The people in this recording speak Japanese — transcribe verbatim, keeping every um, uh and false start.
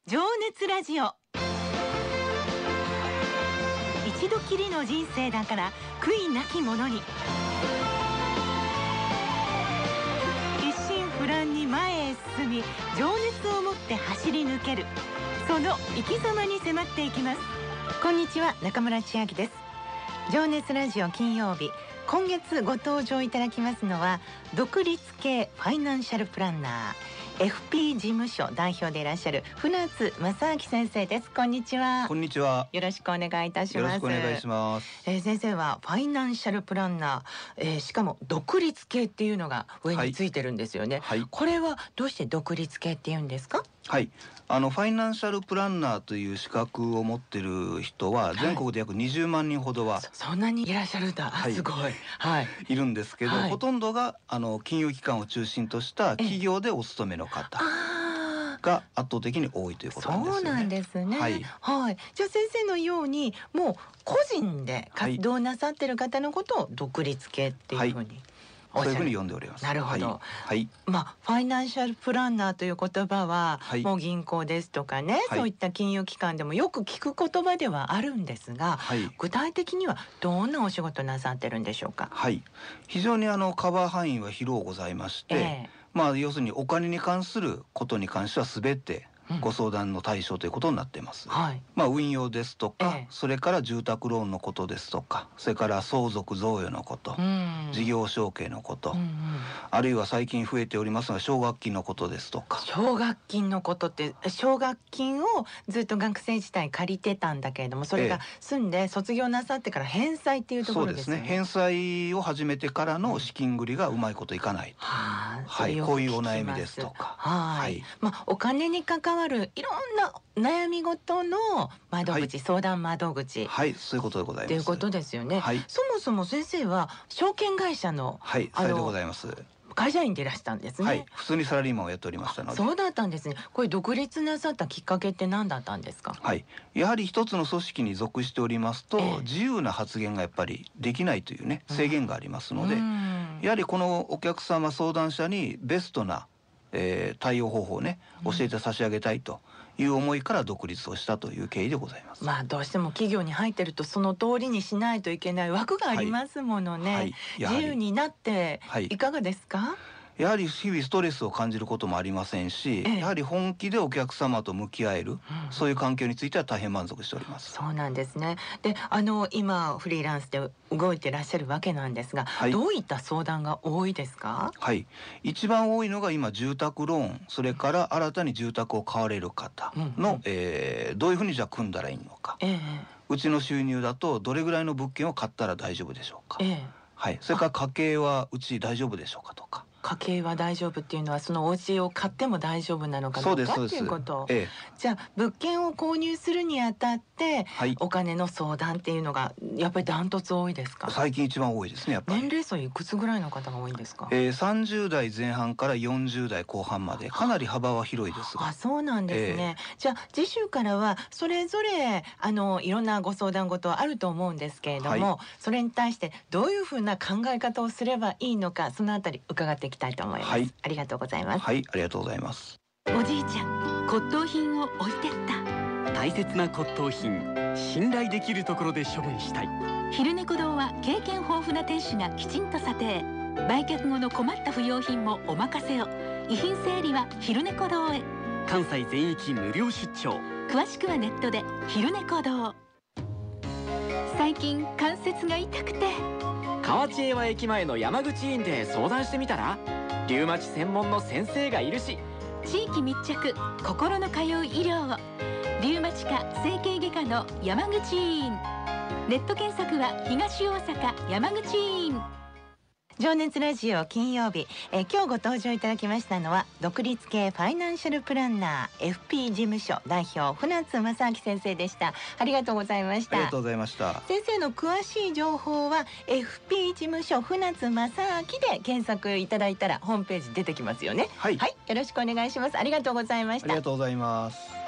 情熱ラジオ。一度きりの人生だから悔いなき者に。一心不乱に前へ進み、情熱を持って走り抜ける、その生き様に迫っていきます。こんにちは、中村千秋です。情熱ラジオ金曜日、今月ご登場いただきますのは独立系ファイナンシャルプランナー、エフピー 事務所代表でいらっしゃる船津正明先生です。こんにちは。 こんにちは。 よろしくお願いいたします。 よろしくお願いします。 えー、先生はファイナンシャルプランナー、えー、しかも独立系っていうのが上についてるんですよね。はいはい、これはどうして独立系っていうんですか？ はい、あのファイナンシャルプランナーという資格を持ってる人は全国で約にじゅうまんにんほどは、はい、 そ, そんなにいらっしゃるんだ、はい、すごい、はい、 いるんですけど、はい、ほとんどがあの金融機関を中心とした企業でお勤めの方が圧倒的に多いということなんですよね。 そうなんですね。はい、はい、じゃあ先生のようにもう個人で活動なさってる方のことを独立系っていうふうに、 はい、そういうふうに呼んでおります。 なるほど。 はいはい、 まあファイナンシャルプランナーという言葉は、はい、もう銀行ですとかね、はい、そういった金融機関でもよく聞く言葉ではあるんですが、はい、具体的にはどんなお仕事なさってるんでしょうか？ はい、非常にあのカバー範囲は広ございまして、えー、まあ要するにお金に関することに関しては全てご相談の対象ということになっています。はい、まあ運用ですとか、ええ、それから住宅ローンのことですとか、それから相続贈与のこと、事業承継のこと、うんうん、あるいは最近増えておりますが奨学金のことですとか。 奨学金のことって奨学金をずっと学生時代借りてたんだけれども、それが済んで卒業なさってから返済っていうところですね。 そうですね。返済を始めてからの資金繰りがうまいこといかないと、はあ、はい、こういうお悩みですとか、 はい、はい、まあお金に関わるいろんな悩み事の窓口、はい、相談窓口、 はい、そういうことでございます。ということですよね。はい、そもそも先生は証券会社の、 はい、さようでございます。 会社員でいらしたんですね。 はい、普通にサラリーマンをやっておりましたので。 そうだったんですね。これ独立なさったきっかけって何だったんですか？ はい、やはり一つの組織に属しておりますと、えー、自由な発言がやっぱりできないというね制限がありますので、うん、やはりこのお客様相談者にベストな、えー、対応方法をね教えて差し上げたいという思いから独立をしたという経緯でございます。 まあどうしても企業に入ってるとその通りにしないといけない枠がありますものね。はいはい、自由になっていかがですか？はい、 やはり日々ストレスを感じることもありませんし、ええ、やはり本気でお客様と向き合える、うん、そういう環境については大変満足しております。 そうなんですね。で、あの今フリーランスで動いてらっしゃるわけなんですが、はい、どういった相談が多いですか？ はい、一番多いのが今住宅ローン、それから新たに住宅を買われる方の、うんうん、えー、どういうふうにじゃあ組んだらいいのか、ええ、うちの収入だとどれぐらいの物件を買ったら大丈夫でしょうか、ええ、はい、それから家計はうち大丈夫でしょうかとか。 家計は大丈夫っていうのはそのお家を買っても大丈夫なのかどうかっていうこと、ええ、じゃあ物件を購入するにあたって、はい、お金の相談っていうのがやっぱりダントツ多いですか？ 最近一番多いですね。やっぱり年齢層いくつぐらいの方が多いんですか？ えー、さんじゅう代前半からよんじゅう代後半までかなり幅は広いですが。 あ、そうなんですね、えー、じゃあ次週からはそれぞれあのいろんなご相談事はあると思うんですけれども、はい、それに対してどういうふうな考え方をすればいいのか、そのあたり伺っていきたいと思います。はい、ありがとうございます。 はい、ありがとうございます。 おじいちゃん、骨董品を置いてった。 大切な骨董品、信頼できるところで処分したい。 昼猫堂は経験豊富な店主がきちんと査定、売却後の困った不要品もお任せを。遺品整理は昼猫堂へ。 関西全域無料出張。 詳しくはネットで昼猫堂。最近関節が痛くて、 河内英和駅前の山口院で相談してみたら、リウマチ専門の先生がいるし。 地域密着、心の通う医療を。リウマチ科整形外科の山口院。ネット検索は東大阪山口院。 情熱ラジオ金曜日、えー、今日ご登場いただきましたのは独立系ファイナンシャルプランナー エフピー 事務所代表船津正明先生でした。ありがとうございました。 ありがとうございました。 先生の詳しい情報は エフピー 事務所船津正明で検索いただいたらホームページ出てきますよね。はい、はい、よろしくお願いします。ありがとうございました。 ありがとうございます。